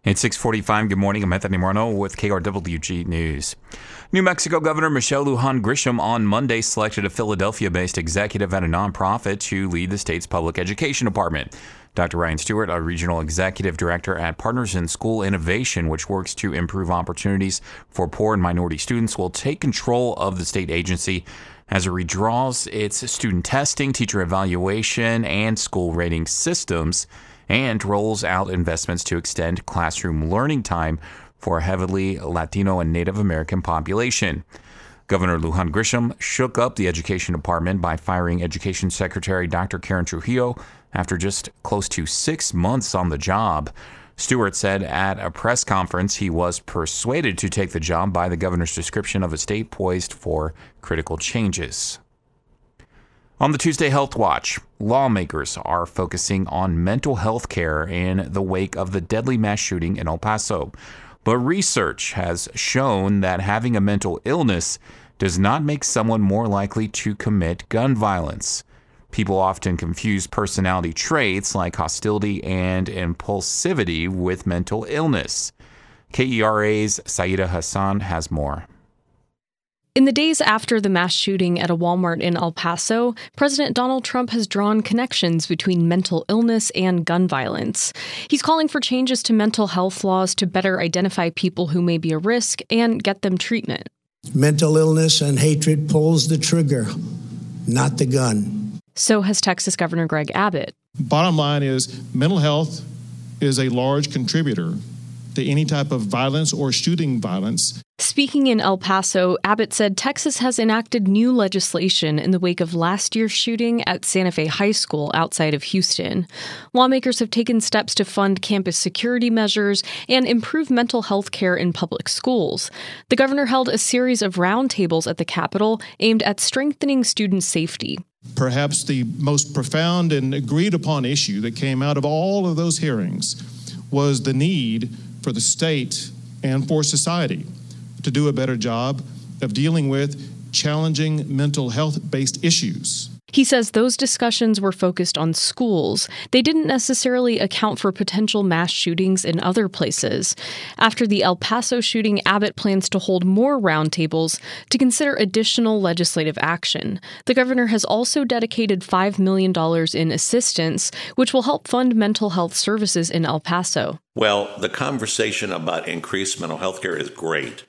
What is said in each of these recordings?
It's 6:45. Good morning. I'm Anthony Morano with KRWG News. New Mexico Governor Michelle Lujan Grisham on Monday selected a Philadelphia-based executive at a nonprofit to lead the state's public education department. Dr. Ryan Stewart, a regional executive director at Partners in School Innovation, which works to improve opportunities for poor and minority students, will take control of the state agency as it redraws its student testing, teacher evaluation, and school rating systems, and rolls out investments to extend classroom learning time for a heavily Latino and Native American population. Governor Lujan Grisham shook up the education department by firing Education Secretary Dr. Karen Trujillo after just close to 6 months on the job. Stewart said at a press conference he was persuaded to take the job by the governor's description of a state poised for critical changes. On the Tuesday Health Watch, lawmakers are focusing on mental health care in the wake of the deadly mass shooting in El Paso. But research has shown that having a mental illness does not make someone more likely to commit gun violence. People often confuse personality traits like hostility and impulsivity with mental illness. KERA's Saida Hassan has more. In the days after the mass shooting at a Walmart in El Paso, President Donald Trump has drawn connections between mental illness and gun violence. He's calling for changes to mental health laws to better identify people who may be a risk and get them treatment. Mental illness and hatred pulls the trigger, not the gun. So has Texas Governor Greg Abbott. Bottom line is mental health is a large contributor to any type of violence or shooting violence. Speaking in El Paso, Abbott said Texas has enacted new legislation in the wake of last year's shooting at Santa Fe High School outside of Houston. Lawmakers have taken steps to fund campus security measures and improve mental health care in public schools. The governor held a series of roundtables at the Capitol aimed at strengthening student safety. Perhaps the most profound and agreed upon issue that came out of all of those hearings was the need for the state and for society to do a better job of dealing with challenging mental health-based issues. He says those discussions were focused on schools. They didn't necessarily account for potential mass shootings in other places. After the El Paso shooting, Abbott plans to hold more roundtables to consider additional legislative action. The governor has also dedicated $5 million in assistance, which will help fund mental health services in El Paso. Well, the conversation about increased mental health care is great.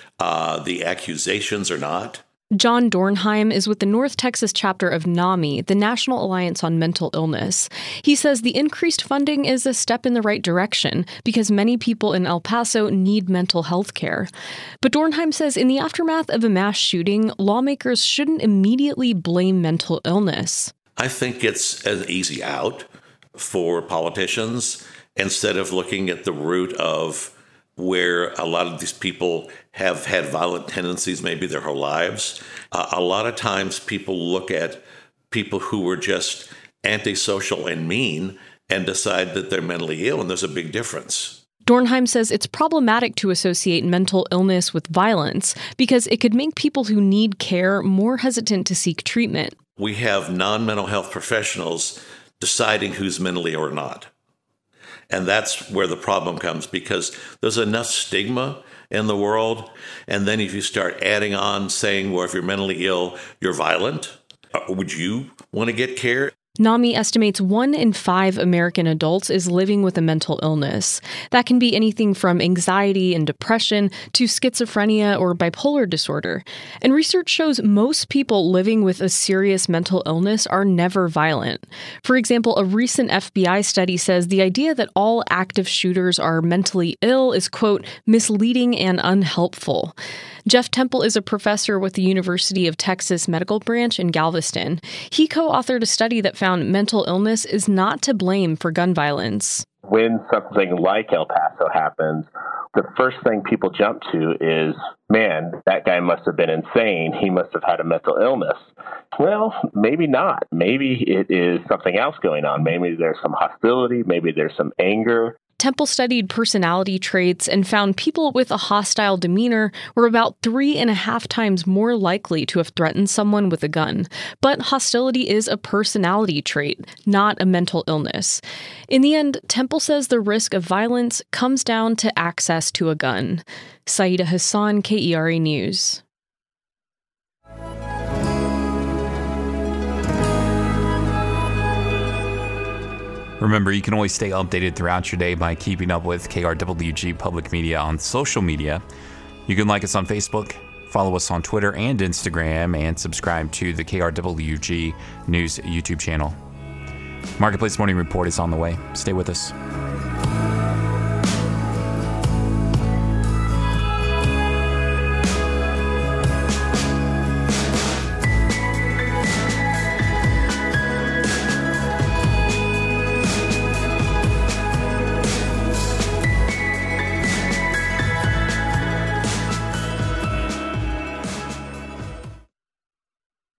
The accusations are not. John Dornheim is with the North Texas chapter of NAMI, the National Alliance on Mental Illness. He says the increased funding is a step in the right direction because many people in El Paso need mental health care. But Dornheim says in the aftermath of a mass shooting, lawmakers shouldn't immediately blame mental illness. I think it's an easy out for politicians instead of looking at the root of where a lot of these people have had violent tendencies maybe their whole lives. A lot of times people look at people who were just antisocial and mean and decide that they're mentally ill, and there's a big difference. Dornheim says it's problematic to associate mental illness with violence because it could make people who need care more hesitant to seek treatment. We have non-mental health professionals deciding who's mentally or not. And that's where the problem comes because there's enough stigma in the world. And then if you start adding on saying, well, if you're mentally ill, you're violent, would you want to get care? NAMI estimates 1 in 5 American adults is living with a mental illness. That can be anything from anxiety and depression to schizophrenia or bipolar disorder. And research shows most people living with a serious mental illness are never violent. For example, a recent FBI study says the idea that all active shooters are mentally ill is, quote, misleading and unhelpful. Jeff Temple is a professor with the University of Texas Medical Branch in Galveston. He co-authored a study that found mental illness is not to blame for gun violence. When something like El Paso happens, the first thing people jump to is, man, that guy must have been insane. He must have had a mental illness. Well, maybe not. Maybe it is something else going on. Maybe there's some hostility. Maybe there's some anger. Temple studied personality traits and found people with a hostile demeanor were about 3.5 times more likely to have threatened someone with a gun. But hostility is a personality trait, not a mental illness. In the end, Temple says the risk of violence comes down to access to a gun. Saida Hassan, KERA News. Remember, you can always stay updated throughout your day by keeping up with KRWG Public Media on social media. You can like us on Facebook, follow us on Twitter and Instagram, and subscribe to the KRWG News YouTube channel. Marketplace Morning Report is on the way. Stay with us.